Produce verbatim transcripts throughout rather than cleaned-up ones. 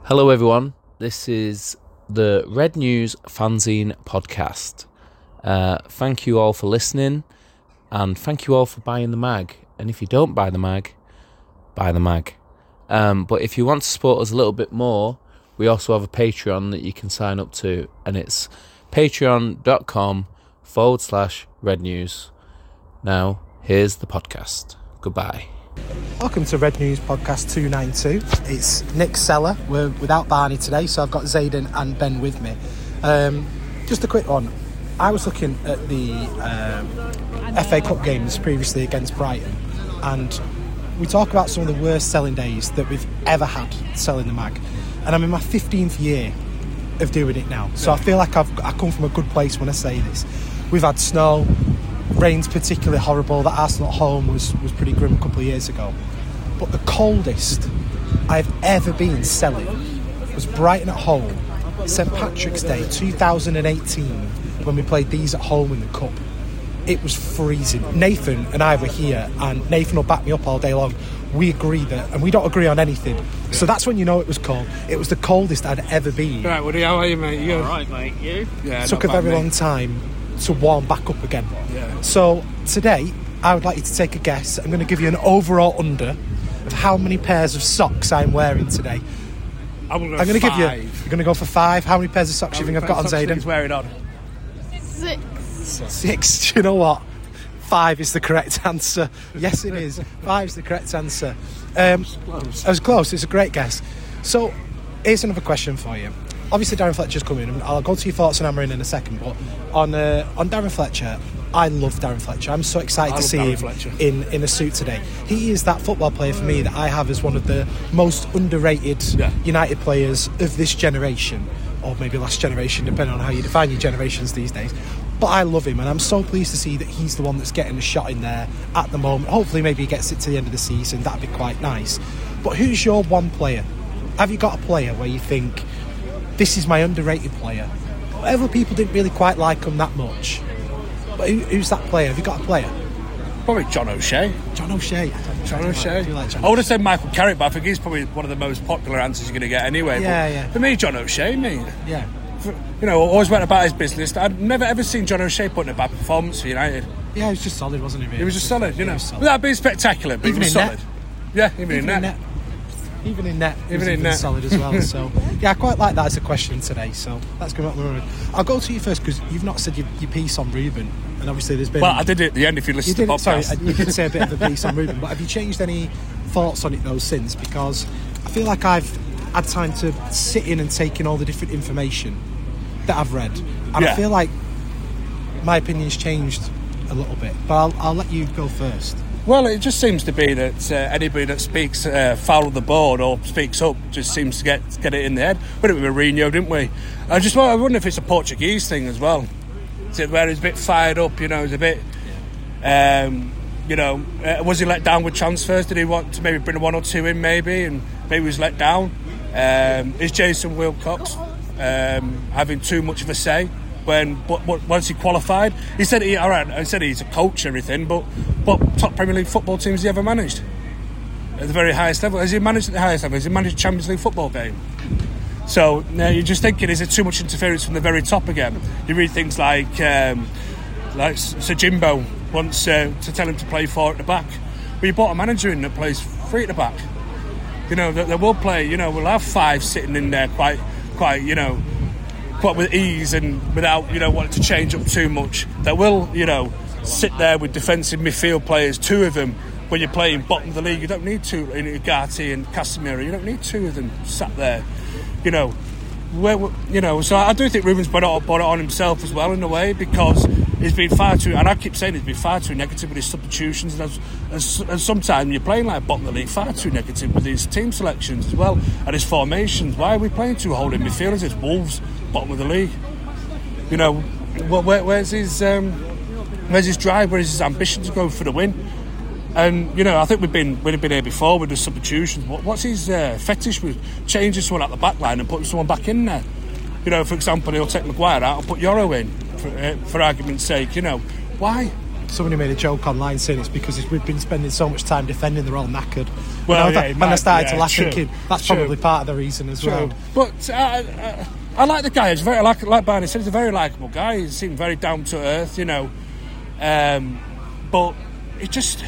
Hello everyone, this is the Red News Fanzine podcast. Uh, thank you all for listening and thank you all for buying the mag. And if you don't buy the mag, buy the mag. Um, but if you want to support us a little bit more, we also have a Patreon that you can sign up to, and it's patreon.com forward slash Red News. Now, here's the podcast. Goodbye. Welcome to Red News Podcast two ninety-two. It's Nick Seller. We're without Barney today, so I've got Zayden and Ben with me. Um, just a quick one. I was looking at the um, F A Cup games previously against Brighton, and we talk about some of the worst selling days that we've ever had selling the mag. And I'm in my fifteenth year of doing it now, so I feel like I've I come from a good place when I say this. We've had snow. Rain's particularly horrible. That Arsenal at home was, was pretty grim a couple of years ago. But the coldest I've ever been selling was Brighton at home, St Patrick's Day two thousand eighteen, when we played these at home in the Cup. It was freezing. Nathan and I were here, and Nathan will back me up all day long. We agree that, and we don't agree on anything. Yeah. So that's when you know it was cold. It was the coldest I'd ever been. Right, Woody, how are you, mate? You all right, mate? You? Yeah. It took a very mate. long time to warm back up again. Yeah. So today, I would like you to take a guess. I'm going to give you an overall under of how many pairs of socks I'm wearing today. I'm going I'm to give you. You're going to go for five. How many pairs of socks How do you think I've got on Zayden? He's wearing on Six. Six. Do you know what? Five is the correct answer. Yes, it is. Five is the correct answer. Um, I was close. It's a great guess. So, here's another question for you. Obviously, Darren Fletcher's coming, and I'll go to your thoughts on Amarin in a second. But on uh, on Darren Fletcher, I love Darren Fletcher. I'm so excited I to see Darren him Fletcher. in, in a suit today. He is that football player for me that I have as one of the most underrated yeah. United players of this generation, or maybe last generation, depending on how you define your generations these days. But I love him, and I'm so pleased to see that he's the one that's getting a shot in there at the moment. Hopefully, maybe he gets it to the end of the season. That'd be quite nice. But who's your one player? Have you got a player where you think, this is my underrated player? Other people didn't really quite like him that much. But who, who's that player? Have you got a player? Probably John O'Shea. John O'Shea. John O'Shea. I, do like John I would have said Michael Carrick, but I think he's probably one of the most popular answers you're going to get anyway. Yeah, but yeah. For me, John O'Shea, mate. Yeah. For, you know, always went about his business. I've never ever seen John O'Shea put in a bad performance for United. Yeah, he was just solid, wasn't he? He was just solid, you know. Solid. Without being spectacular, but Even he was in solid. net. Yeah, even, Even in net. in net. Even in net, Even in in net. solid as well. So yeah, I quite like that as a question today. So that's going up my mind. I'll go to you first because you've not said your, your piece on Ruben, and obviously there's been. Well, I did it at the end. If you listen You to did, the podcast, sorry, you did say a bit of a piece on Ruben, but have you changed any thoughts on it though since? Because I feel like I've had time to sit in and take in all the different information that I've read, and Yeah. I feel like my opinion's changed a little bit. But I'll, I'll let you go first. Well, it just seems to be that uh, anybody that speaks uh, foul of the board or speaks up just seems to get get it in their head. We did it with Mourinho, didn't we? I just I wonder if it's a Portuguese thing as well. Is it where he's a bit fired up, you know, he's a bit, um, you know, uh, was he let down with transfers? Did he want to maybe bring one or two in maybe, and maybe he was let down? Um, is Jason Wilcox um, having too much of a say? When but, but once he qualified, he said he all right. I said he's a coach and everything, but what top Premier League football teams has he ever managed at the very highest level? Has he managed at the highest level? Has he managed a Champions League football game? So now you're just thinking, is it too much interference from the very top again? You read things like um, like Sir Jimbo wants uh, to tell him to play four at the back, but you bought a manager in that plays three at the back. You know that they will play. You know we'll have five sitting in there quite quite. You know. But with ease and without, you know, wanting to change up too much. That will, you know, sit there with defensive midfield players, two of them. When you're playing bottom of the league, you don't need two, in Ugarte and Casemiro, you don't need two of them sat there, you know. Where, you know, so I do think Ruben's brought it, brought it on himself as well in a way, because he's been far too, and I keep saying he's been far too negative with his substitutions, and, as, and sometimes you're playing like bottom of the league, far too negative with his team selections as well, and his formations. Why are we playing two holding midfielders? It's Wolves, bottom of the league. You know, where, where's his um, where's his drive? Where's his ambition to go for the win? And you know, I think we've been we've been here before with the substitutions. What, what's his uh, fetish with changing someone out the back line and putting someone back in there? You know, for example, he'll take Maguire out and put Yoro in, for, uh, for argument's sake. You know, why? Somebody made a joke online saying it's because we've been spending so much time defending, they're all knackered. Well, and I, yeah, and might, I started yeah, to laugh true, thinking that's true. probably part of the reason as True. well. But uh, uh, I like the guy. He's very like like Barney said. He's a very likeable guy. He seemed very down to earth, you know. Um, but it just,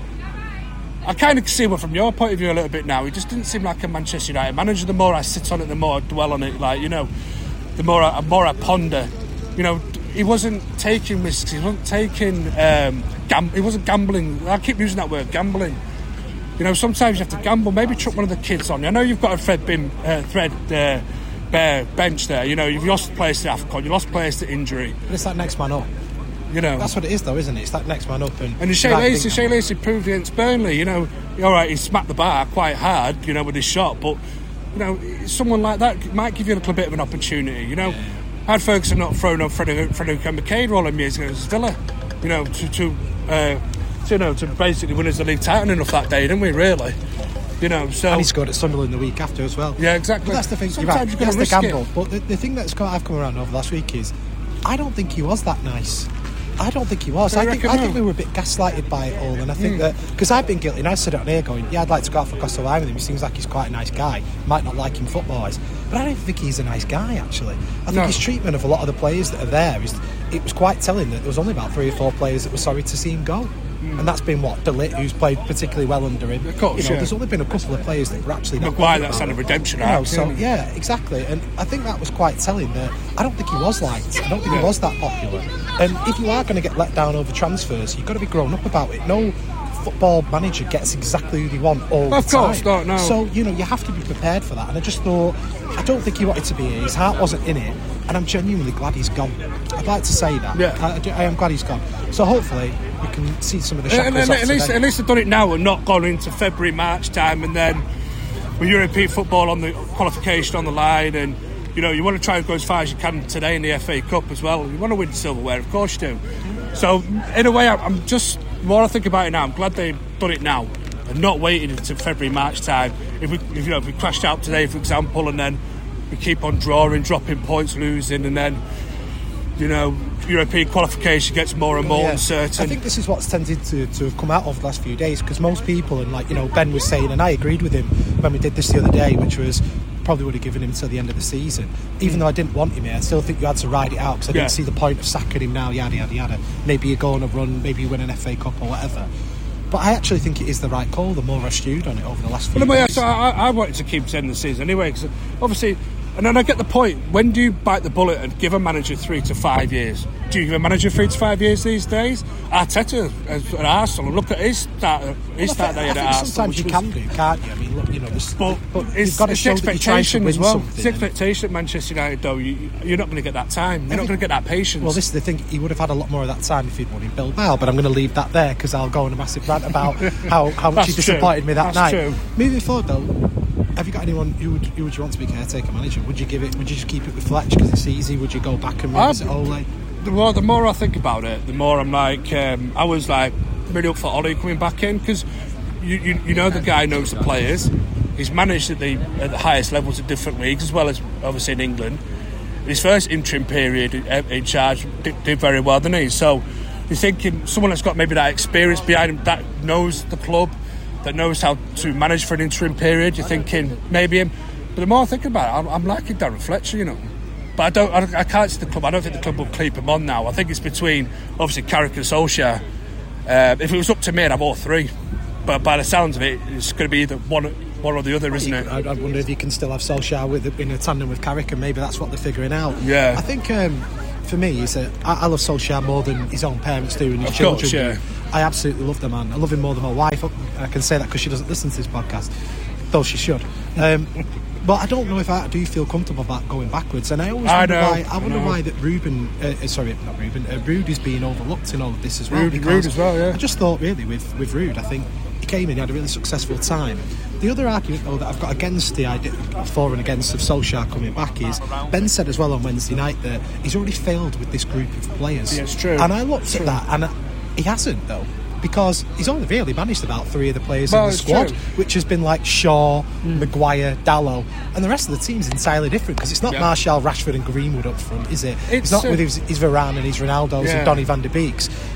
I kind of see it from your point of view a little bit now. He just didn't seem like a Manchester United manager. The more I sit on it, the more I dwell on it. Like, you know, the more I, the more I ponder. You know, he wasn't taking risks. He wasn't taking. Um, gam- he wasn't gambling. I keep using that word, gambling. You know, sometimes you have to gamble. Maybe chuck one of the kids on. I know you've got a thread bin, uh, thread uh, bare bench there. You know, you've lost players to AFCON. You lost players to injury. But it's that next man up. You know, That's what it is, though, isn't it? It's that next man up. And, and Shea Right, Lacey, big- Shea Lacey proved against Burnley. You know, all right, he smacked the bar quite hard. You know, with his shot, but you know, someone like that might give you a little bit of an opportunity. You know, had Ferguson not thrown up Frederick McCain all them years ago against Villa, you know, to to, uh, to you know to basically win us the league title enough that day, didn't we? Really, you know. So And he scored at Sunderland the week after as well. yeah, exactly. But that's the thing. You're Sometimes right, you've got that's to the risk gamble. it. But the, the thing that's got, I've come around over the last week is, I don't think he was that nice. I don't think he was. I I think reckon I think no. we were a bit gaslighted by it all, and I think Mm. that because I've been guilty, and I said it on here going, yeah, I'd like to go out for a glass of wine with him. He seems like he's quite a nice guy. Might not like him football-wise, but I don't think he's a nice guy. Actually, I think No. his treatment of a lot of the players that are there is it was quite telling that there was only about three or four players that were sorry to see him go. And that's been what De Ligt, who's played particularly well under him. Of course, you know, yeah. there's only been a couple of players that were actually not Maguire, bothered that's about had a it. redemption You know, arc, so isn't it? yeah, exactly. And I think that was quite telling that I don't think he was liked. I don't think Yeah. he was that popular. And if you are going to get let down over transfers, you've got to be grown up about it. No football manager gets exactly who they want all Of the time. course not, no. So, you know, you have to be prepared for that. And I just thought, I don't think he wanted to be here. His heart wasn't in it. And I'm genuinely glad he's gone. I'd like to say that. Yeah. I, I do- I am glad he's gone. So hopefully we can see some of the And, shackles and, off at least, today. at least they've done it now and not gone into February, March time, and then with European football on the qualification on the line, and you know you want to try and go as far as you can today in the F A Cup as well. You want to win silverware, of course you do. So in a way, I'm I'm just the more I think about it now, I'm glad they've done it now and not waiting until February, March time. If we, if, you know, if we crashed out today, for example, and then we keep on drawing, dropping points, losing, and then you know European qualification gets more and more Yeah. uncertain. I think this is what's tended to, to have come out over the last few days, because most people, and like, you know, Ben was saying, and I agreed with him when we did this the other day, which was probably would have given him till the end of the season. Even though I didn't want him here, I still think you had to ride it out, because I Yeah. didn't see the point of sacking him now, yada, yada, yada. Maybe you go on a run, maybe you win an F A Cup or whatever. But I actually think it is the right call, the more I stewed on it over the last few Well, yeah, days. so I, I wanted to keep sending the season anyway, because obviously, and then I get the point. When do you bite the bullet and give a manager three to five years? Do you give a manager three to five years these days? Arteta at Arsenal, look at his start, his Well, start I day think, at I think Arsenal. sometimes you which can was- do, can't you? I mean, look, you know, this, But, but it's, you've got to it's show the that you're trying to expectation win as well. something. It's the expectation at Manchester United, though. You, you're not going to get that time. You're not going to get that patience. Well, this is the thing. He would have had a lot more of that time if he'd won in Bilbao, but I'm going to leave that there because I'll go on a massive rant about how, how much he That's true. disappointed me that That's night. true. Moving forward, though, have you got anyone who would, who would you want to be caretaker manager? Would you give it? Would you just keep it with Fletch because it's easy? Would you go back and revisit Um, Ole? the more the more I think about it, the more I'm like, um, I was like really up for Ollie coming back in, because you, you you know the guy knows the players. He's managed at the at the highest levels of different leagues, as well as obviously in England. His first interim period in, in charge did, did very well, didn't he? So you're thinking someone that's got maybe that experience behind him, that knows the club, that knows how to manage for an interim period. You're thinking maybe him. But the more I think about it, I'm, I'm liking Darren Fletcher, you know. But I don't. I, I can't see the club. I don't think the club will keep him on now. I think it's between obviously Carrick and Solskjaer. Uh, if it was up to me, I'd have all three. But by the sounds of it, it's going to be either one, one or the other, isn't it? I, I wonder if you can still have Solskjaer with in a tandem with Carrick, and maybe that's what they're figuring out. Yeah. I think um, for me, he's a, I, I love Solskjaer more than his own parents do and his Of children course, yeah. do. I absolutely love the man. I love him more than my wife. I can say that because she doesn't listen to this podcast, though she should. Um, but I don't know if I do feel comfortable about going backwards, and I always I wonder know, why. I wonder I know. why that Ruben, uh, uh, sorry, not Ruben, uh, Rude is being overlooked in all of this as well. Rude- because Rude as well, yeah. I just thought really with with Rude, I think he came in, he had a really successful time. The other argument, though, that I've got against the idea, for and against of Solskjaer coming back is, Ben said as well on Wednesday night that he's already failed with this group of players. Yeah, it's true. And I looked It's at true. that, and he hasn't, though, because he's only really managed about three of the players Well, in the it's squad, true. which has been like Shaw, Maguire, Dalot, and the rest of the team's entirely different, because it's not Yeah. Martial, Rashford and Greenwood up front, is it? It's, It's, not uh, with his, his Varane and his Ronaldos Yeah. and Donny van de Beeks.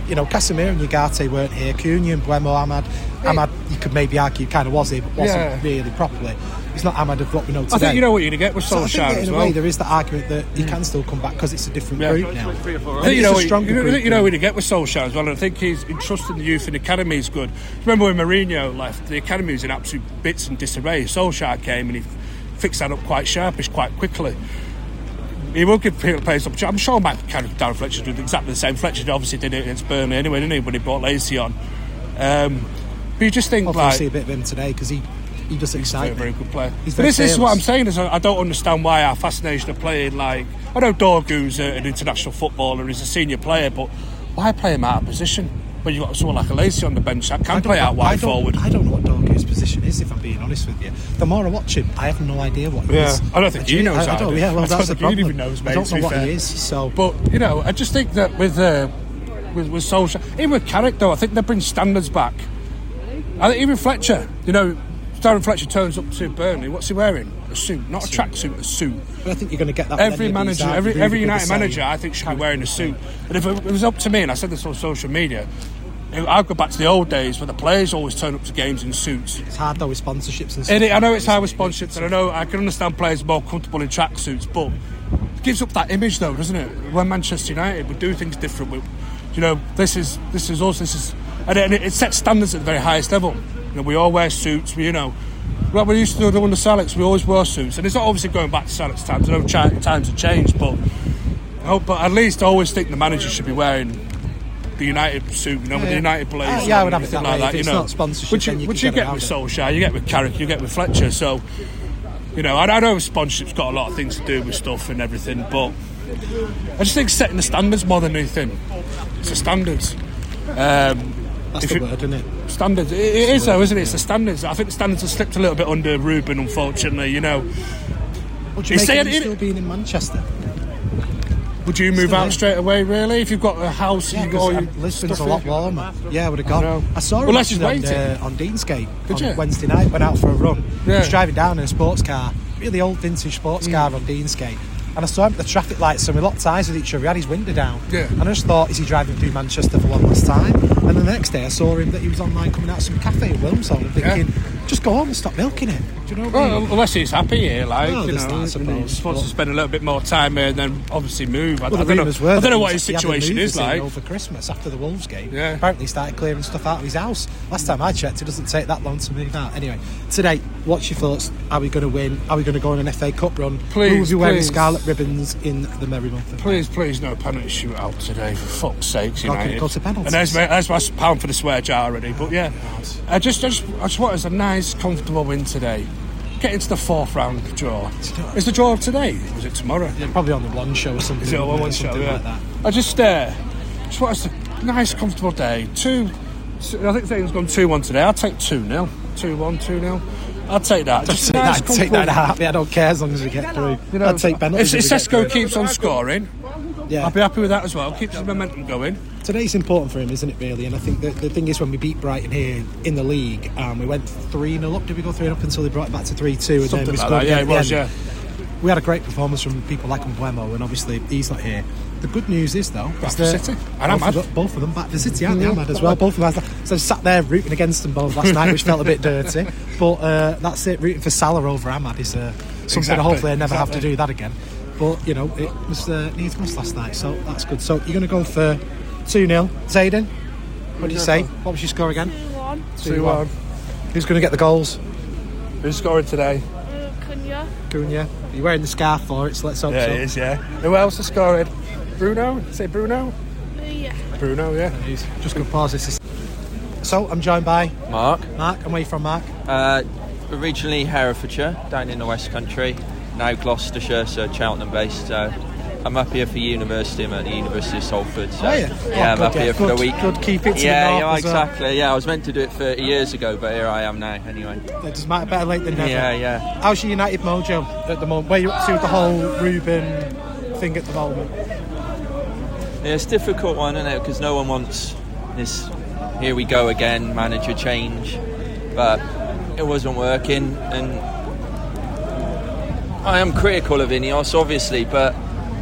you know, Casemiro and Ugarte weren't here. Cunha and Buemo, Ahmad. Ahmad, you could maybe argue, kind of was here, but wasn't Yeah. really properly. He's not Ahmad of what we know today. I think you know what you're going to get with So I Solskjaer think that as in a well. way there is the argument that he can still come back because it's a different Yeah. group now. I And think you it's know, a what you, stronger you, know, group you know now. what you get with Solskjaer as well, and I think he's entrusting the youth in the academy is good. Remember when Mourinho left, the academy was in absolute bits and disarray. Solskjaer came and he fixed that up quite sharpish, quite quickly. He will give players opportunity. I'm sure Matt kind of Darren Fletcher did exactly the same. Fletcher obviously did it against Burnley anyway, didn't he, when he brought Lacey on. Um, but you just think Hopefully we'll like see a bit of him today because he, he does he's a excite very, me. very good player. He's But very this, this is what I'm fearless. saying is I I don't understand why our fascination of playing like I know Dorgu's a, an international footballer, he's a senior player, but why play him out of position when you've got someone like a Lacey on the bench that I can don't play know- out I wide don't- forward? I don't know what Dorgu's position is, if I'm being honest with you. The more I watch him, I have no idea what he Yeah. is. I don't think he knows I, I don't, either. yeah, well, I don't that's the think he problem. even knows, mate, I don't to know be what fair. he is. So, But you know, I just think that with uh, with with Solskjaer, even with Carrick though, I think they bring standards back. I think even Fletcher, you know, Darren Fletcher turns up to Burnley. What's he wearing? A suit, not a tracksuit, a suit. but I think you're going to get that. with Every any of these, manager, aren't every you? every Rudiger United the same. manager, I think should be wearing a suit. And if it was up to me, and I said this on social media, I'd go back to the old days where the players always turn up to games in suits. It's hard though with sponsorships and stuff. And it, I know it's like high that, with isn't it? sponsorships, and I know I can understand players more comfortable in tracksuits, but it gives up that image, though, doesn't it? When Manchester United would do things different, we, you know, this is this is us, this is, and it, and it sets standards at the very highest level. You know, we all wear suits. We, you know, like we used to do under Salix, we always wore suits, and it's not obviously going back to Salix times. I know chi- times have changed, but I hope, but at least I always think the manager should be wearing the United suit, you know, with the Yeah. United blazer. Uh, yeah, I would and have it everything that like way. that. If it's you know, not sponsorship, which you, then you which can you get get around with it. Solskjaer, you get with Carrick, you get with Fletcher. So, you know, I, I know sponsorship's got a lot of things to do with stuff and everything, but I just think setting the standards more than anything. It's the standards. Um, That's if the you- word, isn't it? Standards. It, it is though, isn't it? It's the standards. I think the standards have slipped a little bit under Ruben, unfortunately. You know, What do you He's make saying of him it- still being in Manchester? would you move Still out here. straight away? Really, if you've got a house Yeah, and you got all because your um, Lisbon's stuff a lot in? warmer. Yeah, I would have I gone. know. I, saw him Unless he's actually waiting. on, uh, on Deansgate Did on you? Wednesday night. Went out for a run. Yeah. I was driving down in a sports car, really old vintage sports Mm. car on Deansgate. And I saw him at the traffic lights and we locked eyes with each other. He had his window down. Yeah. And I just thought, is he driving through Manchester for one last time? And then the next day I saw him that he was online coming out of some cafe in Wilmshall and thinking, just go home and stop milking it. Do you know what I Well, mean? unless he's happy here, like, Well, you there's know, that, I suppose, and he just wants but- to spend a little bit more time here and then obviously move. I, Well, I the don't know, rumours were I don't that know he what was- his he had the situation is movers in like. over Christmas after the Wolves game. Yeah. Apparently he started clearing stuff out of his house. Last time I checked, it doesn't take that long to move out. Anyway, today, what's your thoughts? Are we going to win? Are we going to go on an F A Cup run? Please, Who will be wearing please. scarlet ribbons in the Merry Month? Please, please, no penalty shootout today, for fuck's sakes, Not gonna United. go to penalties. And there's my, there's my pound for the swear jar already. But yeah, I just, I just, I just want us a nice, comfortable win today. Get into the fourth round draw. Is the draw today? Or is it tomorrow? Yeah, probably on the one show or something. Is it a wouldn't one it? show? Something Yeah. like that. I just, uh, just want us a nice, comfortable day. Two, I think Zane's gone two one today. I'll take two nil. two one, two nil. I'll take that. Just Take a nice, that, take that comfortable. happy. I don't care as long as we get through. You know, I'd take penalties. If, if we get Sesko through. keeps on scoring, yeah. I'll be happy with that as well. Keeps his momentum going. Today's important for him, isn't it, really? And I think that the thing is when we beat Brighton here in the league, um, we went three nil up. Did we go three nil up until they brought it back to three two? And Something then we like scored that. Yeah, again it at was. the Yeah. end. We had a great performance from people like Mbeumo, and obviously he's not here. The good news is, though, Back is for that City. And both, Ahmad. of them, both of them back for City, aren't they? Ahmad as well. Both of them. So I sat there rooting against them both last night, which felt a bit dirty. But uh, that's it. Rooting for Salah over Ahmad is uh, something. Exactly, Hopefully, I never have to exactly. do that again. But you know, it was uh, needs must last night, so that's good. So you're going to go for two nil, Zayden. What do you say? What was your score again? two one. two one. Who's going to get the goals? Who's scoring today? Uh, Cunha. Cunha. You're wearing the scarf for it, so let's hope Yeah, so. it is, yeah. Who else has scored? Bruno? Say Bruno? Uh, yeah. Bruno, yeah. He's just going to pause this. So I'm joined by Mark, Mark. And where are you from, Mark? uh, originally Herefordshire, down in the West Country, now Gloucestershire, so Cheltenham based. So I'm up here for university. I'm at the University of Salford. So Are you? yeah, I'm Oh, up good, here yeah. for Good, the week. good, keep it to yeah, the north yeah, as well. exactly. Yeah, I was meant to do it thirty years ago, but here I am now. Anyway. It doesn't matter, better late than never. Yeah, yeah. How's your United mojo at the moment? Where are you up to with the whole Ruben thing at the moment? Yeah, it's a difficult one, isn't it? Because no one wants this. Here we go again, manager change, but it wasn't working, and I am critical of Ineos, obviously, but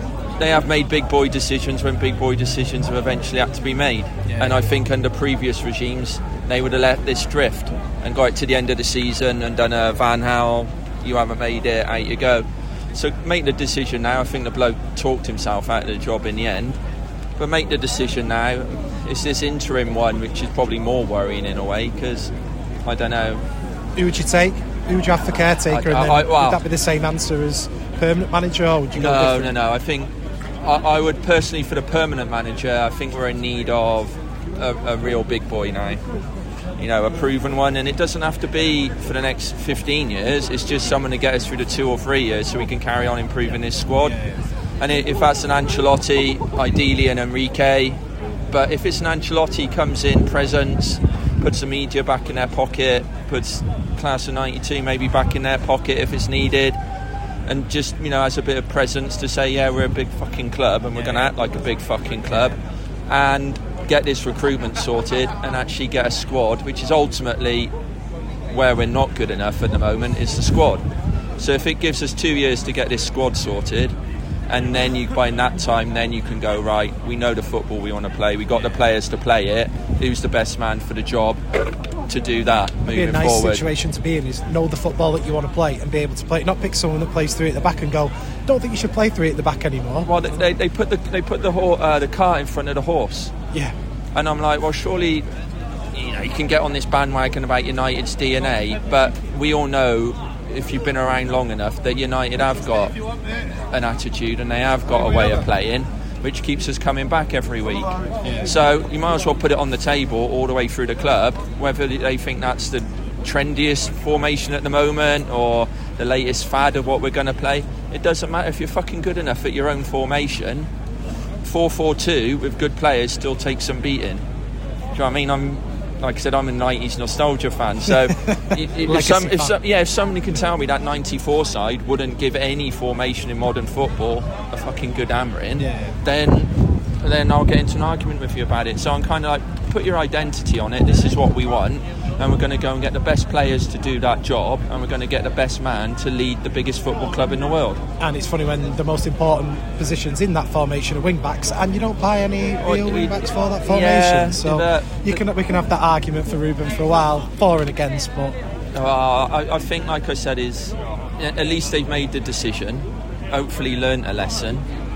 they have made big boy decisions when big boy decisions have eventually had to be made. Yeah. And I think under previous regimes, they would have let this drift and got it to the end of the season and done a Van Gaal, you haven't made it, out you go. So make the decision now. I think the bloke talked himself out of the job in the end. But make the decision now. It's this interim one which is probably more worrying in a way, because, I don't know. Who would you take? Who would you have for caretaker? I, I, and then I, well, would that be the same answer as permanent manager, or would you go No, different? no, no. I think I, I would personally, for the permanent manager, I think we're in need of a, a real big boy now. You know, a proven one, and it doesn't have to be for the next fifteen years. It's just someone to get us through the two or three years so we can carry on improving this squad. Yeah, yeah. And if that's an Ancelotti, ideally an Enrique. But if it's an Ancelotti, comes in, presence, puts the media back in their pocket, puts class of ninety-two maybe back in their pocket if it's needed, and just, you know, has a bit of presence to say, yeah, we're a big fucking club and we're going to act like a big fucking club, and get this recruitment sorted and actually get a squad, which is ultimately where we're not good enough at the moment, is the squad. So if it gives us two years to get this squad sorted, and then you, by that time, then you can go, right, we know the football we want to play, we got the players to play it, who's the best man for the job to do that moving Be a nice forward. situation to be in is know the football that you want to play and be able to play it, not pick someone that plays three at the back and go, don't think you should play three at the back anymore. Well, they, they put the they put the ho- uh, the cart in front of the horse. Yeah. And I'm like, well, surely, you know, you can get on this bandwagon about United's D N A, but we all know, if you've been around long enough, that United have got an attitude and they have got a way of playing which keeps us coming back every week. Yeah. So you might as well put it on the table all the way through the club, whether they think that's the trendiest formation at the moment or the latest fad of what we're going to play. It doesn't matter. If you're fucking good enough at your own formation, four four two with good players still takes some beating. Do you know what I mean? I'm like I said, I'm a nineties nostalgia fan. So if, if, some, if some, yeah, if somebody can tell me that ninety-four side wouldn't give any formation in modern football a fucking good hammering, yeah. then then I'll get into an argument with you about it. So I'm kind of like, put your identity on it. This is what we want, and we're going to go and get the best players to do that job, and we're going to get the best man to lead the biggest football club in the world. And it's funny when the most important positions in that formation are wing backs, and you don't buy any real wing backs for that formation. Yeah, so the, you can we can have that argument for Ruben for a while, for and against. But uh, I, I think, like I said, is at least they've made the decision. Hopefully, learnt a lesson.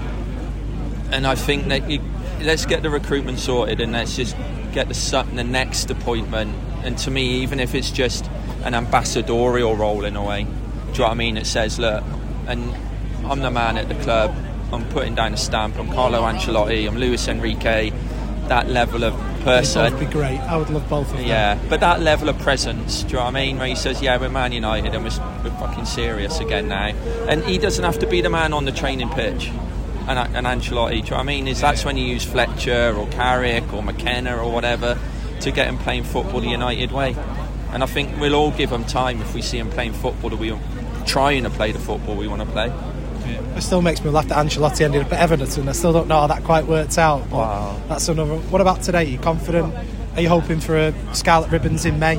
And I think that you, let's get the recruitment sorted, and let's just get the the next appointment. And to me, even if it's just an ambassadorial role in a way, do you know what I mean? It says, look, and I'm the man at the club, I'm putting down a stamp, I'm Carlo Ancelotti, I'm Luis Enrique, that level of person. They'd both be great. I would love both of them. Yeah, but that level of presence, do you know what I mean? Where he says, yeah, we're Man United and we're, we're fucking serious again now. And he doesn't have to be the man on the training pitch. And, and Ancelotti, do you know what I mean? Is that's when you use Fletcher or Carrick or McKenna or whatever to get him playing football the United way. And I think we'll all give him time if we see him playing football that we trying to play the football we want to play. It still makes me laugh that Ancelotti ended up at Everton. I still don't know how that quite worked out. But wow. That's another. What about today? Are you confident? Are you hoping for a Scarlet Ribbons in May?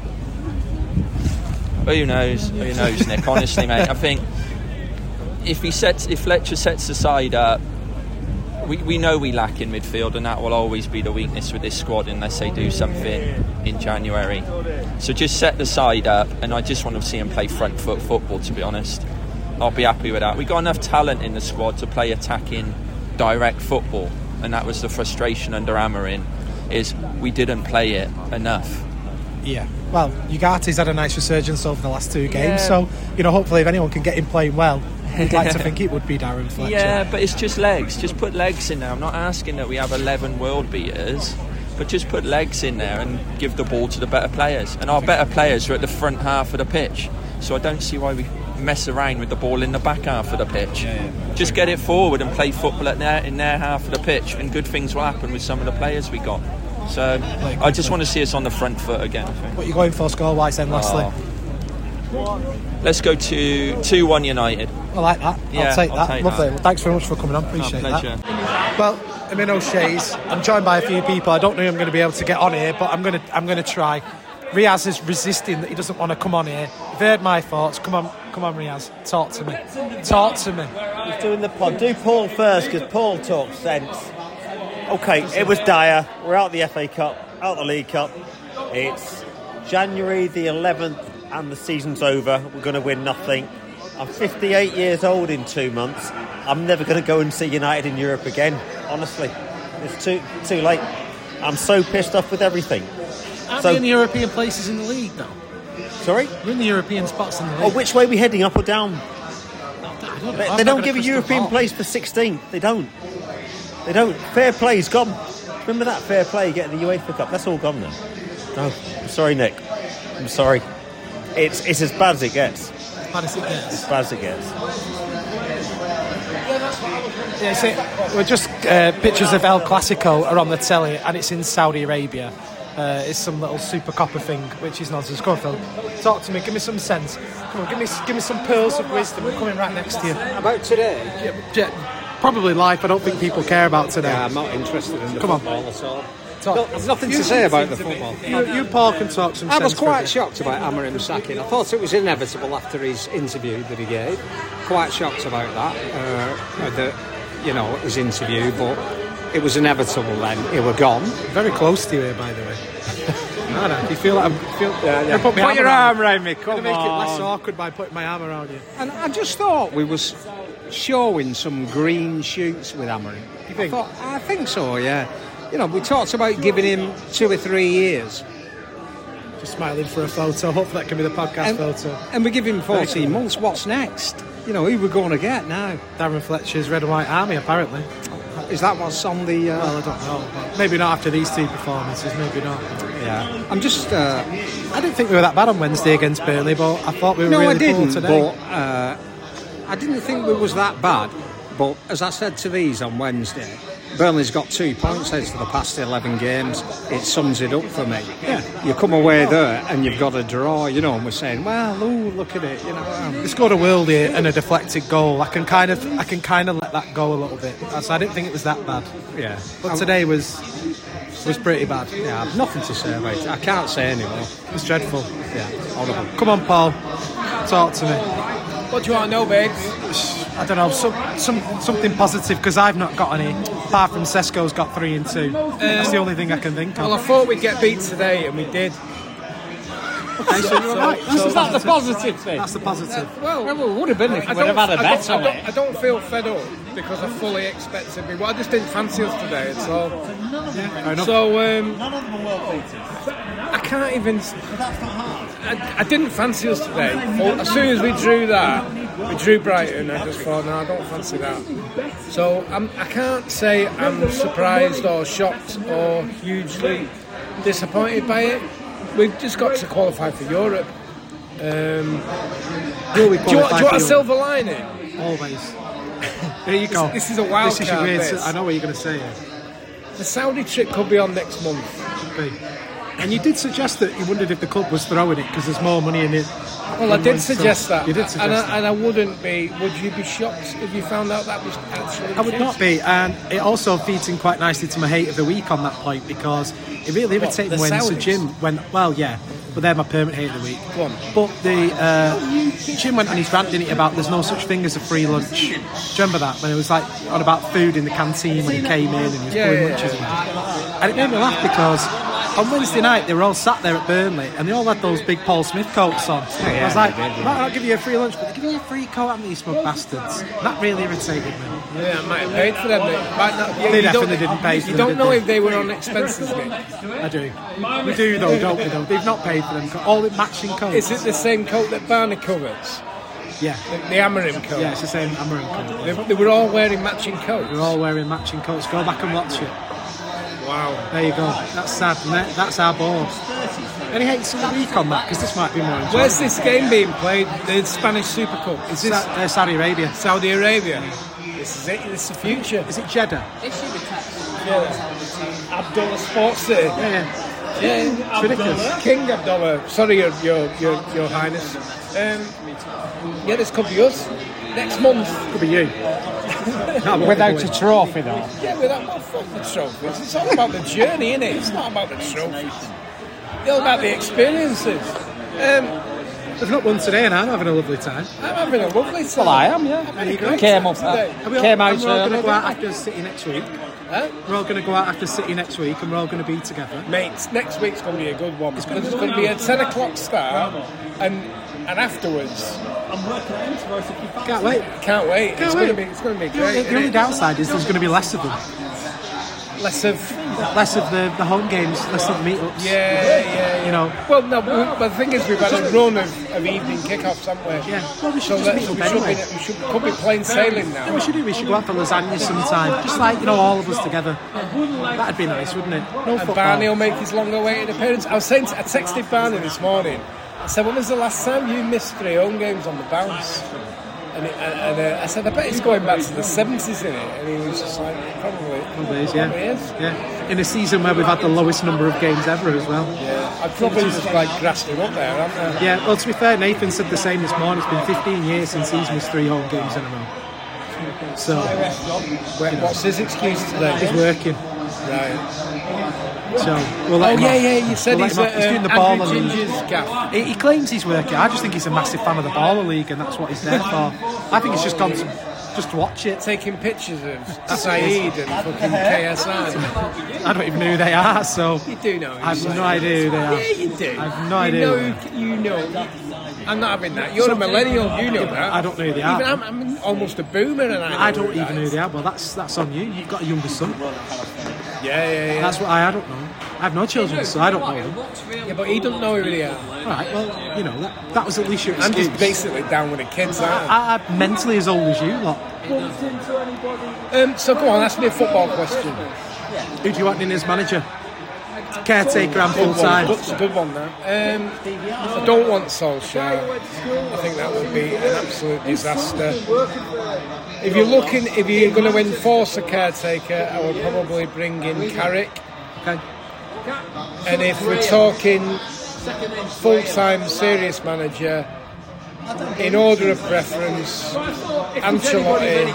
Well, who knows? Who knows, Nick? Honestly, mate, I think if he sets, if Fletcher sets the side up, we we know we lack in midfield, and that will always be the weakness with this squad unless they do something in January. So just set the side up, and I just want to see him play front foot football. To be honest, I'll be happy with that. We got enough talent in the squad to play attacking, direct football, and that was the frustration under Amorim, is we didn't play it enough. Yeah. Well, Ugarte's had a nice resurgence over the last two games, yeah. so you know, hopefully, if anyone can get him playing well, I'd like to think it would be Darren Fletcher. Yeah, but it's just legs. Just put legs in there. I'm not asking that we have eleven world beaters, but just put legs in there and give the ball to the better players. And our better players are at the front half of the pitch, so I don't see why we mess around with the ball in the back half of the pitch. Yeah, yeah. Just get it forward and play football at their, in their half of the pitch, and good things will happen with some of the players we got. So like, I just want to see us on the front foot again. I think. What are you going for score-wise then, lastly? Oh. Let's go to two one United. I like that. Yeah, I'll take I'll that. take Lovely. that. Well, thanks very much for coming on. Appreciate oh, pleasure. that. Well, I'm in O'Shea's. I'm joined by a few people. I don't know who I'm going to be able to get on here, but I'm going to I'm going to try. Riaz is resisting that he doesn't want to come on here. You've heard my thoughts. Come on, come on, Riaz. Talk to me. Talk to me. He's doing the pod. Do Paul first, because Paul talks sense. Okay, it was dire. We're out of the F A Cup, out of the League Cup. It's January the eleventh and the season's over. We're going to win nothing. I'm fifty-eight years old in two months. I'm never going to go and see United in Europe again. Honestly, it's too too late. I'm so pissed off with everything. Aren't So- we in the European places in the league, though? Sorry? We're in the European spots in the league. Oh, which way are we heading, up or down? I don't know. They, I've they not don't got give a crystal European ball. place for sixteenth. They don't. They don't. Fair play's gone. Remember that fair play getting the UEFA Cup? That's all gone now. No, I'm sorry, Nick. I'm sorry. It's it's as bad as it gets. As bad as it gets. As bad as it gets. Yeah, see, we're just uh, pictures of El Clasico are on the telly, and it's in Saudi Arabia. Uh, it's some little super copper thing, which is nonsense. Go on, Phil. Talk to me. Give me some sense. Come on, give me give me some pearls of wisdom. I'm coming right next to you. About today? Yeah, yeah, probably life. I don't think people care about today. Yeah, I'm not interested in the Come on. football at all. Talk. There's nothing to say about the football. You, you Paul, can talk some I sense. was for a quite bit. shocked about Amorim sacking. I thought it was inevitable after his interview that he gave. Quite shocked about that, uh, the, you know, his interview, but it was inevitable then. He were gone. Very close to you here, by the way. I don't know. Do you feel like I'm... Feel, Yeah, yeah. Put, my Put your around arm around me, I'm come going to make it less on. awkward by putting my arm around you. And I just thought we was showing some green shoots with Amorim. You think? I, thought, I think so, yeah. You know, we talked about giving him two or three years. Just smiling for a photo. Hopefully that can be the podcast And, photo. and we give him Very fourteen cool. months. What's next? You know, who we're going to get now? Darren Fletcher's Red and White Army, apparently. Is that what's on the... Uh, Well, I don't know. But maybe not after these two performances. Maybe not. yeah. I'm just... Uh, I didn't think we were that bad on Wednesday against Burnley, but I thought we were no, really I didn't, poor today. but uh, I didn't think we was that bad. But as I said to these on Wednesday, Burnley's got two points heads for the past eleven games. It sums it up for me. Yeah. You come away there and you've got a draw, you know, and we're saying, well, ooh, look at it, you know. um, They scored a worldie and a deflected goal. I can kind of, I can kind of let that go a little bit. So I didn't think it was that bad. Yeah. But today was was pretty bad. Yeah, I've nothing to say about it. I can't say anymore. It was dreadful. Yeah, horrible. Come on, Paul. Talk to me. What do you want to know, babes? I don't know, some, some something positive, because I've not got any. Apart from Sesko's got three and two. That's the only thing I can think of. Well, I thought we'd get beat today, and we did. Okay, so you're right. That's Is that the positive thing? That's the positive. Well, Well, it would have been if I we would don't, have had a I bet don't, on I don't, it. I don't feel fed up because I fully expected me. Well, I just didn't fancy us today, so. Fair enough. So um, I can't even. I, I didn't fancy us today. Well, as soon as we drew that, we drew Brighton. I just thought, no, I don't fancy that. So I'm, I can't say I'm surprised or shocked or hugely disappointed by it. We've just got to qualify for Europe. Um, Will we do you want, do you want qualify a for Europe? silver lining? Always. There you go. This is a wild This is your card, weird. this. I know what you're going to say here. The Saudi trip could be on next month. Could be. And you did suggest that you wondered if the club was throwing it because there's more money in it. Well, I did suggest that. You did suggest and I, that. and I wouldn't be. Would you be shocked if you found out that was actually the I would case? not be, and it also feeds in quite nicely to my hate of the week on that point, because it really irritated me the when Sir Saudis? Jim went. Well, yeah, but they're my permanent hate of the week. Go on. But the uh, Jim went on his rant, didn't he, about there's no such thing as a free lunch. Do you remember that when it was like on about food in the canteen when he came in and he was Yeah, pulling yeah, lunches yeah. away? And it made me laugh because on Wednesday night they were all sat there at Burnley and they all had those big Paul Smith coats on. I was like, they did, yeah. might not give you a free lunch, but they give you a free coat, haven't you, smug bastards? That really irritated me. Yeah, I might have paid for them. They might not, you, They you don't- definitely didn't pay for You them, don't did know they? if they were on expenses, Nick. I do. We do though, don't we though? They've not paid for them. All the matching coats. Is it the same coat that Barney covers? Yeah. The, the Amorim coat? Yeah, it's the same Amorim coat. They, they were all wearing matching coats. They're all wearing matching coats. Go back and watch it. Wow. There you go. That's sad. And that- That's our board. Any hates of the week on that? Because this might be more enjoyable. Where's this game being played? The Spanish Super Cup. Is this Sa- uh, Saudi Arabia. Saudi Arabia? This is it. This is the future. Is it Jeddah? Yeah. Abdullah Sports City. Yeah, yeah. Yeah, It's ridiculous. King Abdullah. Sorry, your your your, your Highness. Um, yeah, this could be us next month. Could be you. Without a trophy, though. Yeah, without well, fuck the trophies. It's all about the journey, innit? It's not about the trophies. all about the experiences. Um, We've not won today, and I'm having a lovely time. I'm having a lovely time. Well, I am, yeah. There you go. Came up, Today. Are we all, came out and we're all going early. to go out after City next week. Huh? We're all going to go out after City next week, and we're all going to be together. Mate, next week's going to be a good one because it's going to be a ten o'clock start, and and afterwards, Can't wait. can't wait. Can't it's wait. going to be it's going to be The, great. the only downside is there's going to be less of them. Less of Less of the, the home games, less of the meetups. yeah, yeah, yeah. You know. Well, no, but but the thing is, we've had a run of, of evening kickoffs, haven't we? Yeah. Well, we should So just that, meet so up we should, anyway. be, we should could be plain sailing Yeah, now. we should do. We should go out for lasagna sometime. Just like, you know, all of us together. That'd be nice, wouldn't it? No And football. Barney will make his long-awaited appearance. I was saying, to, I texted Barney this morning. I said, "When was the last time you missed three home games on the bounce?" And, it, and, and uh, I said, "I bet it's going back to the seventies, isn't it?" And he was just like, "Probably." Probably is, yeah. Probably is. Yeah. In a season where we've had the lowest number of games ever as well. Yeah, I've probably just like grassed him up there, haven't I? Yeah, well, to be fair, Nathan said the same this morning. It's been fifteen years since he's missed three home games in a row. So, Wait, what's his excuse today? he's working. Right. So, we'll let Oh him yeah, off. yeah. You said We'll let he's him at off. He's doing the uh, ball Andrew and- Ginger's gaff. He, he claims he's working. I just think he's a massive fan of the Baller League, and that's what he's there for. I think he's just gone to just to watch it. Taking pictures of Saeed and fucking K S I. I don't even know who they are, so You do know. who I have Saeed no is. idea who they are. Yeah, you do. I have no you idea Know, who they you know. I'm not having that. You're a millennial. You know that. I don't know who they are. Even I'm, I'm almost a boomer, and I. Know I don't who even that know who is. they are. Well, that's that's on you. You've got a younger son. Yeah, yeah, yeah. That's what I, I don't know. I have no children, so I don't know them. Yeah, but he doesn't know who they are. All right, well, you know, that, that was at least your I'm excuse. just basically down with the kids, aren't I? I, I'm mentally as old as you lot. Um, so go on, ask me a football question. Who do you want in as manager? Caretaker and full Good one. time. That's a good one now. Um, I don't want Solskjaer. I think that would be an absolute disaster. If you're looking, if you're going to enforce a caretaker, I would probably bring in Carrick. Okay. And if we're talking full-time serious manager, in order of preference, Ancelotti,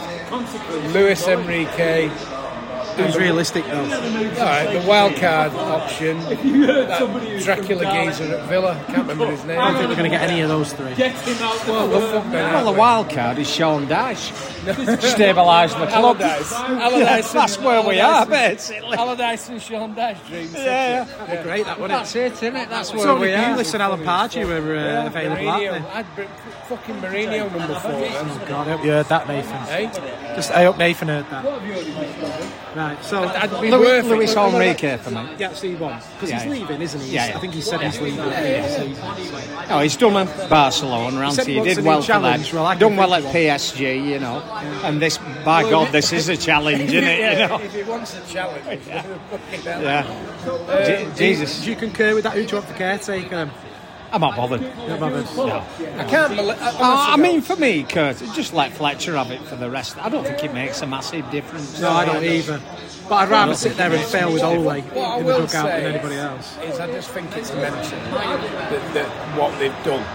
Luis Enrique. Who's realistic though? Alright, the wild card option, that Dracula geezer at Villa, can't remember his name. I don't think we're going to get any of those three. Well, the fuck then, Well, aren't the we? wild card is Sean Dyche. Stabilising the club. Allardyce. Allardyce and- That's where we are, basically. Allardyce and Sean Dyche dreams. Yeah, That'd be great, that wouldn't that's it? it, isn't it? That's So where only we are. Pulis and Alan Pardew were uh, available, aren't Mourinho. they? I'd bring fucking Mourinho number four then. God, I hope you heard that, Nathan. Eh? Just, I hope Nathan heard that. Right, so I'd be Louis, worth Luis it. Enrique for me. yeah, so he won because Yeah, he's yeah. leaving, isn't he? Yeah, yeah. I think he said he's leaving. He's leaving. No, he's done at Barcelona, said hasn't he he? He wants a did new well for them. challenge. Well, I can Done well think at of P S G, you know. And this, by God, this is a challenge, isn't it? You Yeah, know. if he wants a challenge. Fucking hell. Yeah. Je- Jesus. Do you concur with that? Who do you want for caretaker? I'm not bothered. Not bothered. I can't believe. Uh, I mean, for me, Kurt, just let Fletcher have it for the rest. I don't think it makes a massive difference. No, I don't either. But I'd rather sit there and fail with Ole in What I the will dugout say than anybody else. is I just think it's mental that, that what they've done.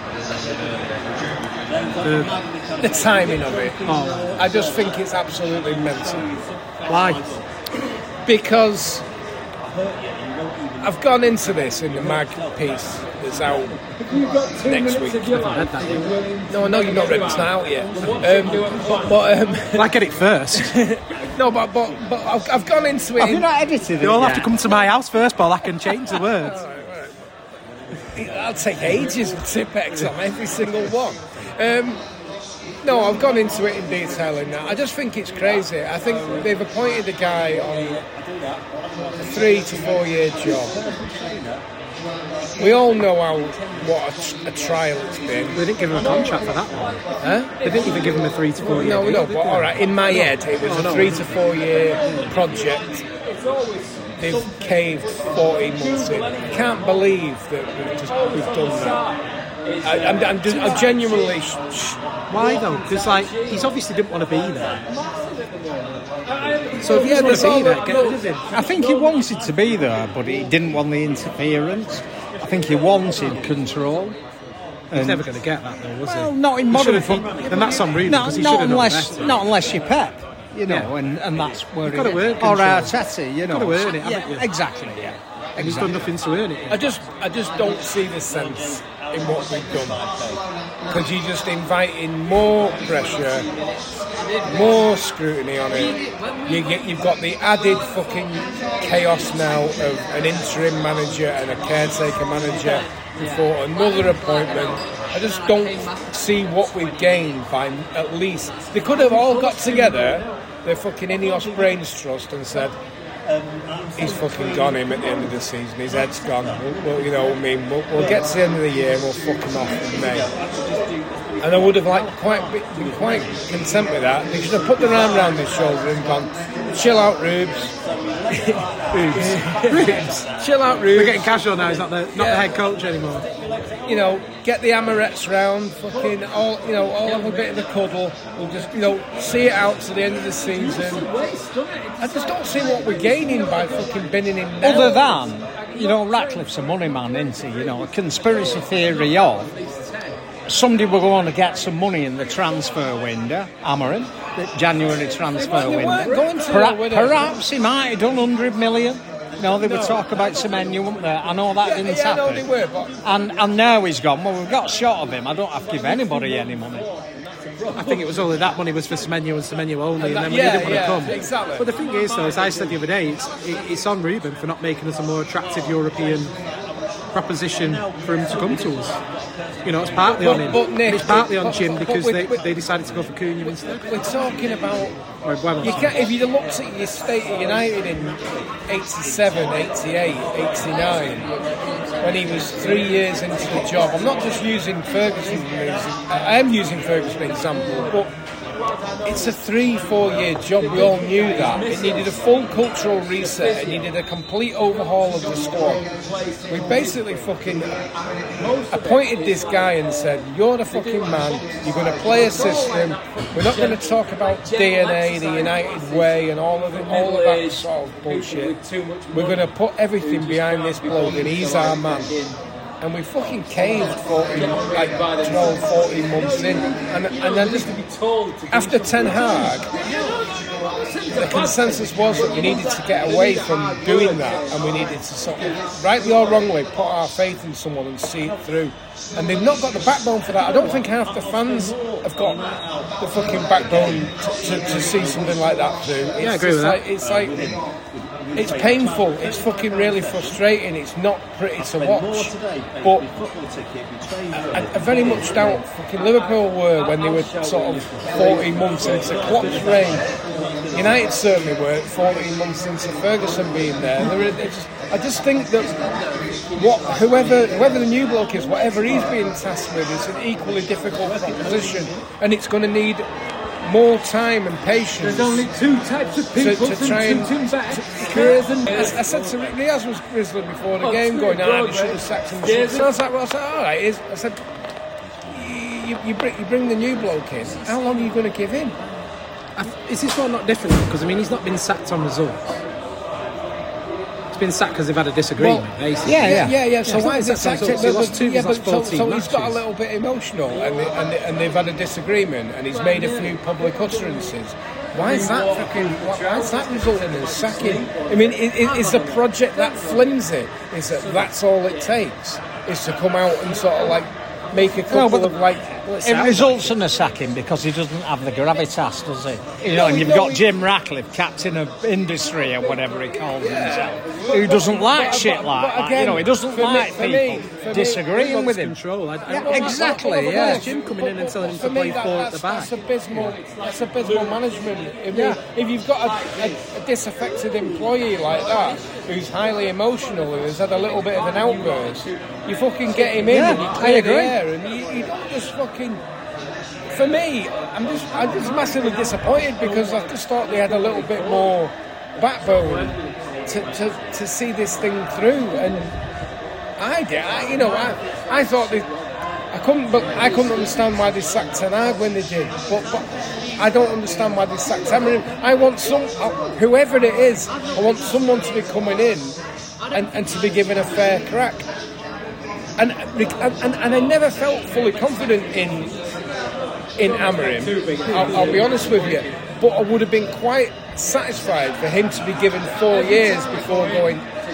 The, The timing of it. oh, I just think it's absolutely mental. why? Because I've gone into this in the mag piece that's out next week. I read that yet. No, I know you've not read it, it's not out yet. Um, but but um, Well, I get it first. no, but but but I've, I've gone into it. Have you In, not edited it? You all have yet? to come to my house first, Paul. I can change the words. I'll take ages with Tipex on every single one. Um, no, I've gone into it in detail in that. I just think it's crazy. I think they've appointed a guy on a three to four year job. We all know how what a, tr- a trial it's been. They didn't give him a contract for that one. Huh? They didn't even give him a three to four year No, deal, no, did but they? all right. In my head, it was a three to four year project. They've caved fourteen months in. I can't believe that we've, just, we've done that. I, I'm, I'm, just, I'm genuinely. Sh- sh- Why though? Because like he's obviously didn't want to be there. So if he Yeah, doesn't want there's to all be there, that- get rid of him. I think he wanted to be there, but he didn't want the interference. I think he wanted control. He's never going to get that though, was he? Well, not in He modern should have- football. And that's on Rooney No, because he not should have known unless, better. not unless you're Pep, you know, Yeah. and, and that's where You've it gotta is. work Or control. Arteta, you know. Gotta earn it, haven't yeah, you? exactly, yeah. and he's done nothing to earn it. I just, I just don't see the sense in what we've done, because you're just inviting more pressure, more scrutiny on it. You get, you've got the added fucking chaos now of an interim manager and a caretaker manager before another appointment. I just don't see what we've gained by at least. They could have all got together, the fucking Ineos Brains Trust, and said, he's fucking gone him at the end of the season, his head's gone. We'll, we'll, you know, I mean, we'll, we'll get to the end of the year and we'll fuck him off in May. And I would have like quite been quite content with that. They should have put their arm around his shoulder and gone, chill out, Rubes. Rubes. Rubes. Chill out, Rubes. We're getting casual now, he's not the, not Yeah. the head coach anymore. You know, get the Amorettes round, fucking all, you know, all have a bit of the cuddle. We'll just, you know, see it out to the end of the season. I just don't see what we're gaining by fucking binning him now. Other than, you know, Ratcliffe's a money man, isn't he? You know, a conspiracy theory of somebody will go on to get some money in the transfer window, Amorim, the January transfer They window. weren't going to, Perha- were they? perhaps he might have done one hundred million. No, they would talk about Semenyo, wouldn't they? I know that Yeah, didn't yeah, no, happen. they were, but And, and now he's gone. Well, we've got a shot of him. I don't have to give anybody any money. I think it was only that money was for Semenyo and Semenyo only, and, that- then when yeah, he didn't yeah, want to come. exactly. But the thing is, though, as I said the other day, it's, it, it's on Ruben for not making us a more attractive European proposition for him to come to us. You know, it's partly But- on him. but, Nick, and it's partly on but- Jim but because with- they, with- they decided to go for Cunha instead. we're talking about. Or Buemo. You can't, if you looked at your state of United in eighty-seven, eighty-eight, eighty-nine, when he was three years into the job, I'm not just using Ferguson, as- I am using Ferguson as an example, but it's a three, four year job. We all knew that. It needed a full cultural reset. It needed a complete overhaul of the squad. We basically fucking appointed this guy and said, you're the fucking man. You're going to play a system. We're not going to talk about D N A, the United way, and all of it, all of that sort of bullshit. We're going to put everything behind this bloke, and he's our man. And we fucking caved fourteen, like twelve, fourteen months in. And, and then just after Ten Hag, the consensus was that we needed to get away from doing that, and we needed to sort of, rightly or wrongly, put our faith in someone and see it through. And they've not got the backbone for that. I don't think half the fans have got the fucking backbone to, to, to see something like that through. It's Yeah, I agree with like, that. It's like, it's painful. It's fucking really frustrating. It's not pretty to watch. But I, I very much doubt fucking Liverpool were when they were sort of fourteen months into Klopp's reign. United certainly were fourteen months into Ferguson being there. They were, just, I just think that what whoever whoever the new bloke is, whatever he's being tasked with, is an equally difficult proposition, and it's going to need more time and patience. There's only two types of to, people to try and to, back. I, I said to Rick Diaz was grizzled before the Oh, game, going, Broadway. ah, you should have sacked him. Yes. And I was like, well, I said, all right. I said, you, you, bring, you bring the new bloke in. How long are you going to give him? Is this one not different? Because, I mean, he's not been sacked on results. He's been sacked because they've had a disagreement, Well, basically. yeah, yeah. Yeah, yeah. So he's why not is it sacked sacked? on results. He lost two of Yeah, his but last so, fourteen so he's got a matches. little bit emotional, and, they, and, they, and they've had a disagreement, and he's made a few public utterances. Why is that fucking? Why is that resulting in sacking? I mean, is, is the project that flimsy? Is that that's all it takes? Is to come out and sort of like make a couple No, but the- of like. It results in a sacking because he doesn't have the gravitas, does he? You know, and you've got Jim Ratcliffe, captain of industry or whatever he calls himself, who doesn't like But- shit but- like but that. again, You know, he doesn't for me- like for me- people for me, disagreeing Wants with him. control. I, I, Yeah, I- exactly, Why yeah. is Jim coming in and telling him For to me, play that- four at that's, the back? that's abysmal. That's abysmal management. I mean, Yeah. if you've got a, a, a disaffected employee like that, who's highly emotional and has had a little bit of an outburst, you fucking get him in Yeah, and you I clear the agree. air, and you, you don't just fucking. For me, I'm just I'm just massively disappointed because I just thought they had a little bit more backbone to, to, to see this thing through, and I did. I, you know, I I thought they. I couldn't, but I couldn't understand why they sacked Ten Hag when they did. But, but I don't understand why they sacked Emery. I want some, whoever it is, I want someone to be coming in and, and to be given a fair crack. And, and and I never felt fully confident in in Amorim. I'll, I'll be honest with you, but I would have been quite satisfied for him to be given four years before going,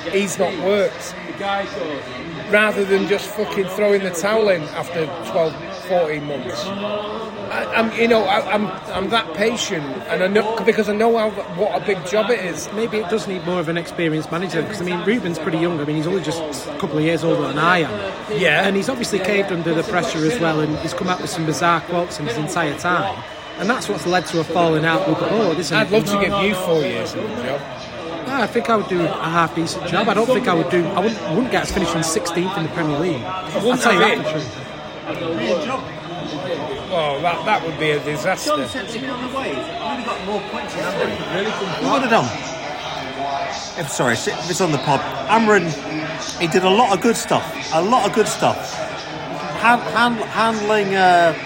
he's not worked. Rather than just fucking throwing the towel in after twelve, fourteen months. I, I'm, you know, I, I'm I'm that patient, and I know because I know how, what a big job it is. Maybe it does need more of an experienced manager, because I mean, Ruben's pretty young. I mean, he's only just a couple of years older than I am. Yeah, and he's obviously caved under the pressure as well, and he's come out with some bizarre quotes in his entire time, and that's what's led to a falling out with the board, isn't I'd it? love to give you four years in the job. Yeah, I think I would do a half decent job. I don't think I would do. I wouldn't, wouldn't get us finishing sixteenth in the Premier League. I'll tell you that for sure. Well, that, that would be a disaster. John said to me on the way, you've only got more points than Amron. Really? What would have done? If, sorry, if it's on the pod. Amron, he did a lot of good stuff. A lot of good stuff. Hand, hand, handling... Uh,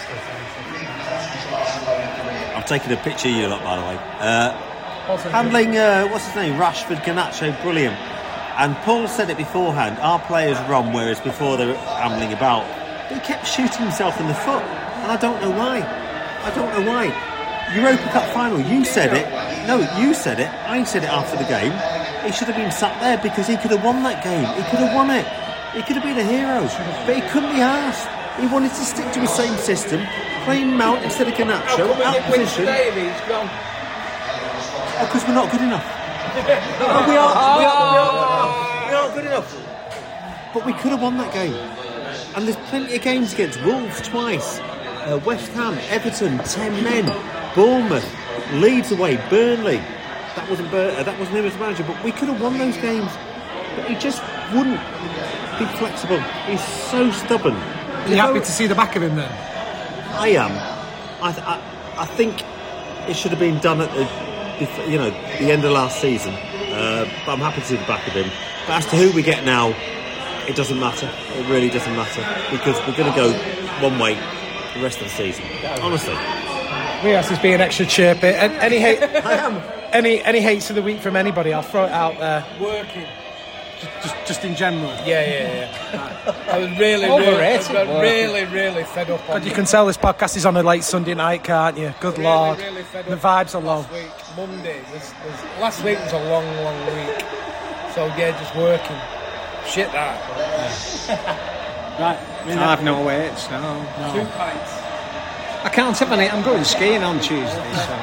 I'm taking a picture of you lot, by the way. Uh, handling, uh, what's his name? Rashford, Garnacho, brilliant. And Paul said it beforehand, our players run, whereas before they were ambling about. But he kept shooting himself in the foot. And I don't know why. I don't know why. Europa Cup final, you said it. No, you said it. I said it after the game. He should have been sat there because he could have won that game. He could have won it. He could have been a hero. But he couldn't be arsed. He wanted to stick to his same system, playing Mount instead of Garnacho, out of position. He's gone. Oh, because we're not good enough. No, we are. We are. We are. We are good enough. But we could have won that game. And there's plenty of games against Wolves twice. Uh, West Ham, Everton, ten men, Bournemouth, Leeds away, Burnley. That wasn't Bur- uh, that wasn't him as manager, but we could have won those games. But he just wouldn't be flexible. He's so stubborn. Are you happy to see the back of him then? I am. I, th- I I think it should have been done at the you know the end of last season. Uh, but I'm happy to see the back of him. But as to who we get now, it doesn't matter. It really doesn't matter, because we're going to go one way the rest of the season. Honestly. Riaz is being extra chirpy. Any hate? I am. Any any hates of the week from anybody? I'll throw it out there. Working. Just just in general. Yeah, yeah, yeah. I was really, really, Overrated. I was really, really fed up on God, you can tell this podcast is on a late Sunday night, can't you? Good really, lord. really fed The up vibes are low. last week, Monday. Was, was, last week was a long, long week. So, yeah, just working. Shit, that. Right. I have no weights, no. no. Two pints. I can't have any. I'm going skiing on Tuesday, so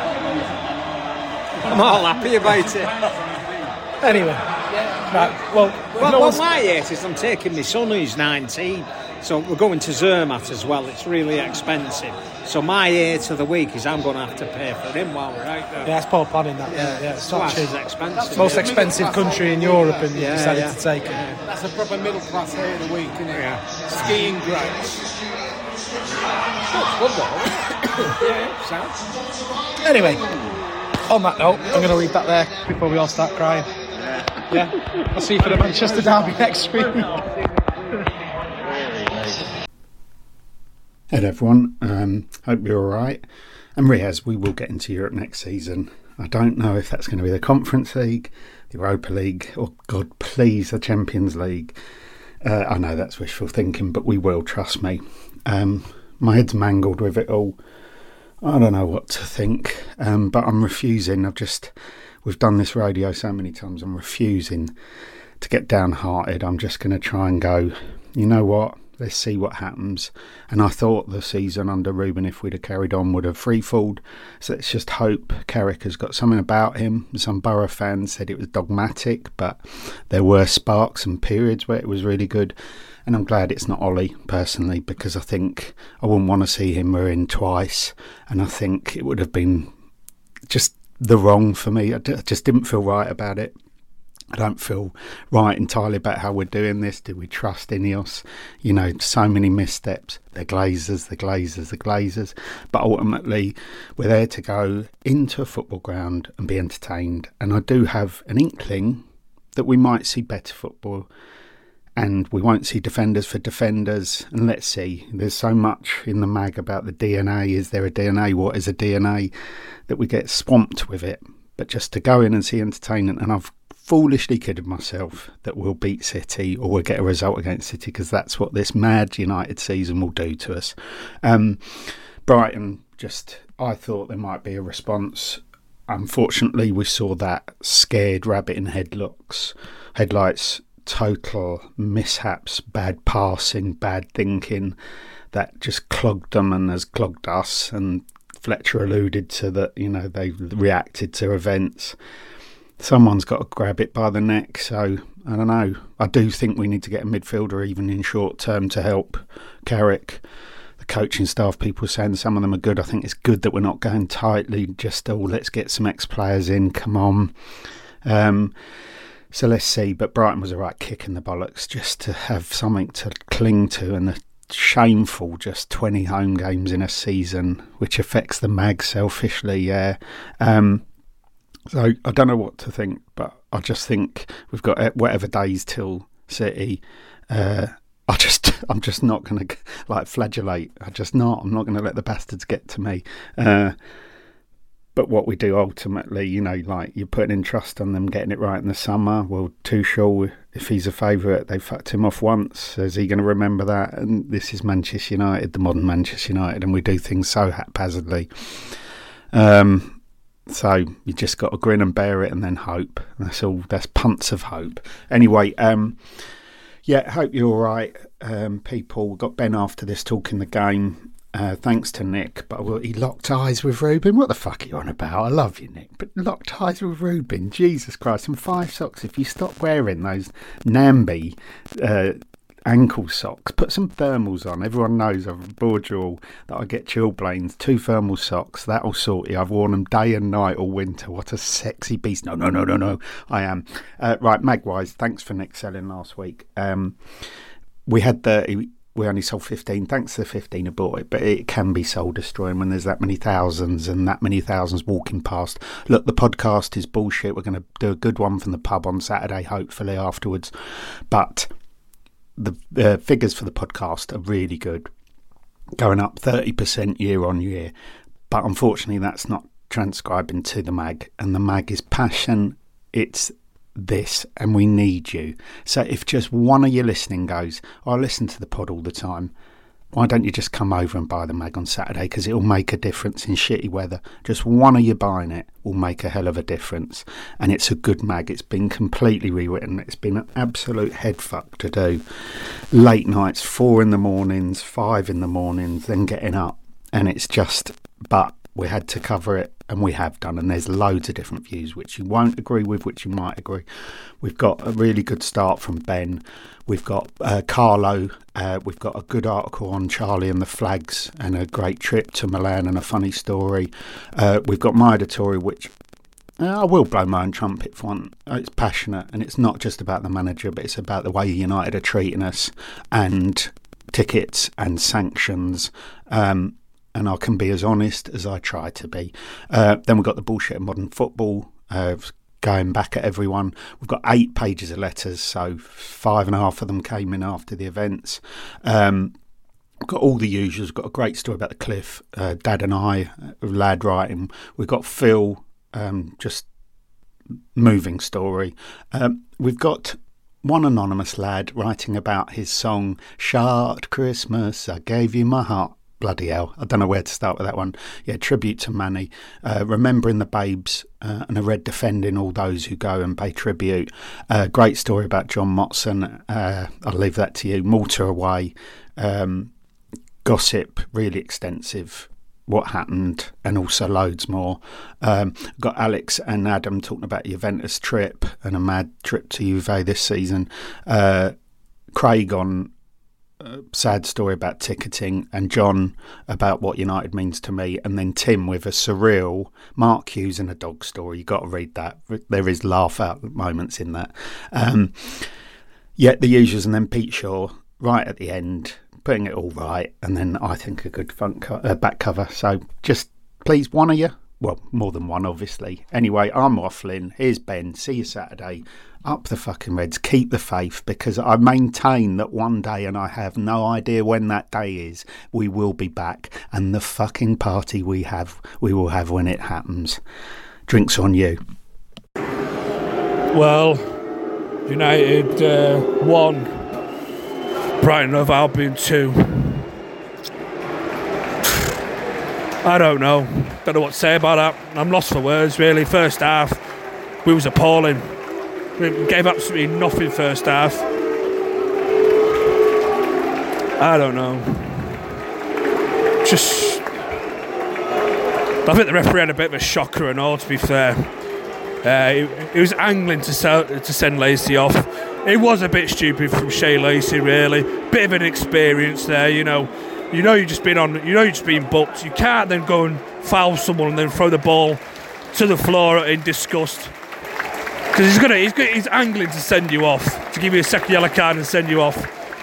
I'm all happy about it. Anyway. Right, well, Well, no well one's- my eight is I'm taking my son who's nineteen, so we're going to Zermatt as well. It's really expensive. So my eight of the week is I'm going to have to pay for him while we're out there. Yeah, it's Paul Planning that. Yeah, yeah. It's Twice not as cheap. expensive. Most expensive country in Europe, and you Yeah, decided yeah. to take it. That's a proper middle class day of the week, isn't it? Yeah. Skiing grounds. That's good though. Yeah, sounds. Anyway, on that note, I'm going to leave that there before we all start crying. Yeah, I'll see you for the Manchester derby next week. Hello everyone, um, hope you're alright. And Riaz, we will get into Europe next season. I don't know if that's going to be the Conference League, the Europa League, or God please, the Champions League. Uh, I know that's wishful thinking, but we will, trust me. Um, my head's mangled with it all. I don't know what to think, um, but I'm refusing. I've just, we've done this radio so many times, I'm refusing to get downhearted. I'm just going to try and go, you know what? Let's see what happens. And I thought the season under Ruben, if we'd have carried on, would have freefalled. So let's just hope Carrick has got something about him. Some Borough fans said it was dogmatic, but there were sparks and periods where it was really good. And I'm glad it's not Ollie, personally, because I think I wouldn't want to see him ruined twice. And I think it would have been just the wrong for me. I just didn't feel right about it. I don't feel right entirely about how we're doing this. Do we trust Ineos? You know, so many missteps. The Glazers, the Glazers, the Glazers. But ultimately, we're there to go into a football ground and be entertained. And I do have an inkling that we might see better football. And we won't see defenders for defenders. And let's see, there's so much in the mag about the D N A. Is there a D N A? What is a D N A? That we get swamped with it. But just to go in and see entertainment, and I've foolishly kidded myself that we'll beat City or we'll get a result against City, because that's what this mad United season will do to us. Um, Brighton, just, I thought there might be a response. unfortunately, we saw that scared rabbit in headlocks, headlights, total mishaps, bad passing, bad thinking, that just clogged them and has clogged us. And Fletcher alluded to that, you know, they reacted to events. Someone's got to grab it by the neck. So, I don't know. I do think we need to get a midfielder even in short term to help Carrick. The coaching staff, people saying some of them are good. I think it's good that we're not going tightly, just, oh, let's get some ex-players in, come on. Um, so let's see. But Brighton was a right kick in the bollocks just to have something to cling to, and a shameful just twenty home games in a season, which affects the mag selfishly, yeah. Um, so I don't know what to think, but I just think we've got whatever days till City. Uh, I just, I'm just not going to like flagellate. I just not. I'm not going to let the bastards get to me. Uh, but what we do ultimately, you know, like you're putting in trust on them getting it right in the summer. Well, Tuchel, if he's a favourite, they fucked him off once. Is he going to remember that? And this is Manchester United, the modern Manchester United, and we do things so haphazardly. Um. So you just got to grin and bear it and then hope. That's all. That's punts of hope. Anyway, um, yeah, hope you're all right, um, people. We've got Ben after this talking the game. Uh, thanks to Nick. But well, he locked eyes with Ruben. What the fuck are you on about? I love you, Nick. But locked eyes with Ruben. Jesus Christ. And five socks. If you stop wearing those Namby uh ankle socks, put some thermals on. Everyone knows I've bored you all that I get chilblains. Two thermal socks, that'll sort you. I've worn them day and night all winter. What a sexy beast. No, no, no, no, no, I am. Uh, right, Magwise, thanks for Nick selling last week. Um, we had the, we only sold fifteen, thanks to the fifteen I bought it, but it can be soul destroying when there's that many thousands and that many thousands walking past. Look, the podcast is bullshit. We're going to do a good one from the pub on Saturday, hopefully afterwards, but the uh, figures for the podcast are really good, going up thirty percent year on year, but unfortunately that's not transcribing to the mag, and the mag is passion. It's this, and we need you. So if just one of you listening goes, I listen to the pod all the time, why don't you just come over and buy the mag on Saturday, because it'll make a difference in shitty weather. Just one of you buying it will make a hell of a difference, and it's a good mag. It's been completely rewritten. It's been an absolute headfuck to do. Late nights, four in the mornings, five in the mornings, then getting up, and it's just, but we had to cover it, and we have done, and there's loads of different views which you won't agree with, which you might agree. We've got a really good start from Ben. We've got uh, Carlo. Uh, we've got a good article on Charlie and the Flags and a great trip to Milan and a funny story. Uh, we've got my editorial, which uh, I will blow my own trumpet for one. It's passionate, and it's not just about the manager, but it's about the way United are treating us and tickets and sanctions. Um, and I can be as honest as I try to be. Uh, then we've got the bullshit of modern football, uh, going back at everyone. We've got eight pages of letters, so five and a half of them came in after the events. Um, we've got all the usuals. We've got a great story about the Cliff, uh, Dad and I, uh, lad writing. We've got Phil, um, just moving story. Um, we've got one anonymous lad writing about his song, Short Christmas, I Gave You My Heart. Bloody hell, I don't know where to start with that one. Yeah, tribute to Manny, uh, remembering the babes, uh, and a red defending all those who go and pay tribute. Uh, great story about John Motson. Uh, I'll leave that to you. Malta away, um, gossip, really extensive. What happened, and also loads more. Um, got Alex and Adam talking about the Juventus trip and a mad trip to Juve this season. Uh, Craig on a sad story about ticketing, and John about what United means to me, and then Tim with a surreal Mark Hughes and a dog story. You got to read that. There is laugh out moments in that. Um, yeah, the usuals, and then Pete Shaw right at the end, putting it all right, and then I think a good front co- uh, back cover. So just please, one of you, well, more than one, obviously. Anyway, I'm waffling. Here's Ben. See you Saturday. Up the fucking Reds. Keep the faith, because I maintain that one day, and I have no idea when that day is, we will be back, and the fucking party we have, we will have when it happens. Drinks on you. Well, United uh, won. Brighton of Albion two. I don't know. Don't know what to say about that. I'm lost for words, really. First half, we was appalling. We gave absolutely nothing first half. I don't know. Just... I think the referee had a bit of a shocker and all, to be fair. Uh, he, he was angling to, sell, to send Lacey off. It was a bit stupid from Shay Lacey, really. Bit of an experience there, you know. You know you've just been on. You know you've just been booked. You can't then go and foul someone and then throw the ball to the floor in disgust. Because he's gonna, he's gonna, he's angling to send you off, to give you a second yellow card and send you off.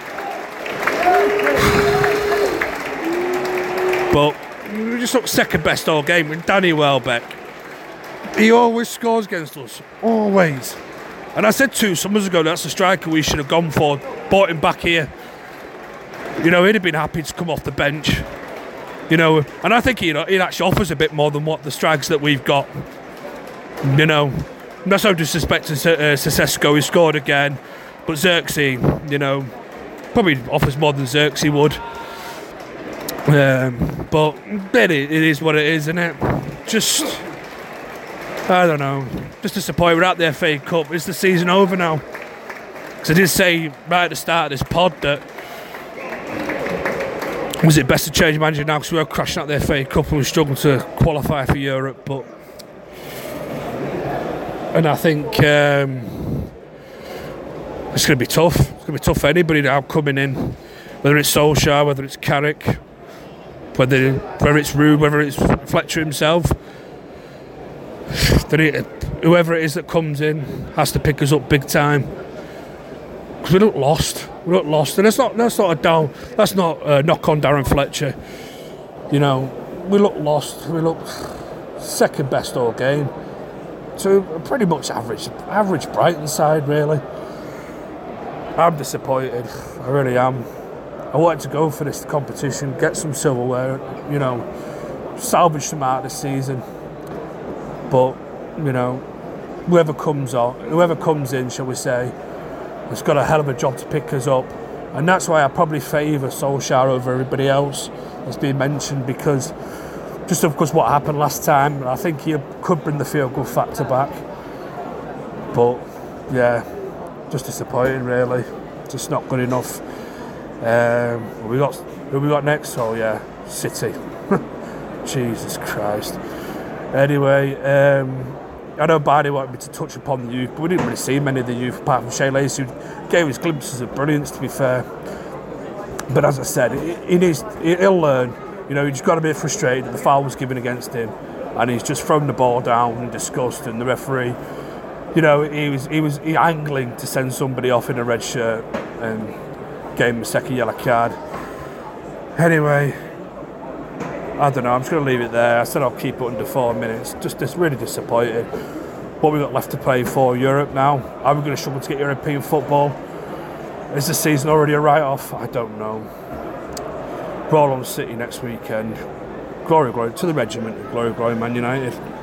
But we just looked second best all game with Danny Welbeck. He always scores against us, always. And I said two summers ago, that's the striker we should have gone for, brought him back here. You know, he'd have been happy to come off the bench. You know, and I think he, he actually offers a bit more than what the strikes that we've got. You know, not so disrespecting uh, Sesco, he scored again. But Xerxes, you know, probably offers more than Xerxes would. Um, but it, it is what it is, isn't it? Just, I don't know, just disappointed. We're out the F A Cup. Is the season over now? Because I did say right at the start of this pod that was it best to change manager now because we were crashing out the F A Cup and we struggled to qualify for Europe. But and I think um, it's going to be tough. It's going to be tough for anybody now coming in, whether it's Solskjaer, whether it's Carrick, whether whether it's Rude, whether it's Fletcher himself. It, whoever it is that comes in has to pick us up big time. Because we look lost. We look lost, and that's not that's not a down. That's not a knock on Darren Fletcher. You know, we look lost. We look second best all game. So pretty much average, average Brighton side really. I'm disappointed. I really am. I wanted to go for this competition, get some silverware. You know, salvage some out this season. But you know, whoever comes on, whoever comes in, shall we say, has got a hell of a job to pick us up, and that's why I probably favour Solskjaer over everybody else that's been mentioned, because just of course what happened last time, I think he could bring the feel-good factor back. But yeah, just disappointing really, just not good enough. Um, we got who we got next? Oh yeah, City. Jesus Christ. Anyway, um, I know Barney wanted me to touch upon the youth, but we didn't really see many of the youth apart from Shay Lacey, who gave us glimpses of brilliance, to be fair. But as I said, he needs, he'll learn. You know, he's got to be frustrated that the foul was given against him, and he's just thrown the ball down in disgust. And the referee, you know, he was he was he angling to send somebody off in a red shirt, and gave him a second yellow card. Anyway, I don't know, I'm just going to leave it there. I said I'll keep it under four minutes. Just, just really disappointed. What we've got left to play for Europe now. Are we going to struggle to get European football? Is the season already a write-off? I don't know. Roll on City next weekend. Glory, glory to the regiment. Glory, glory, Man United.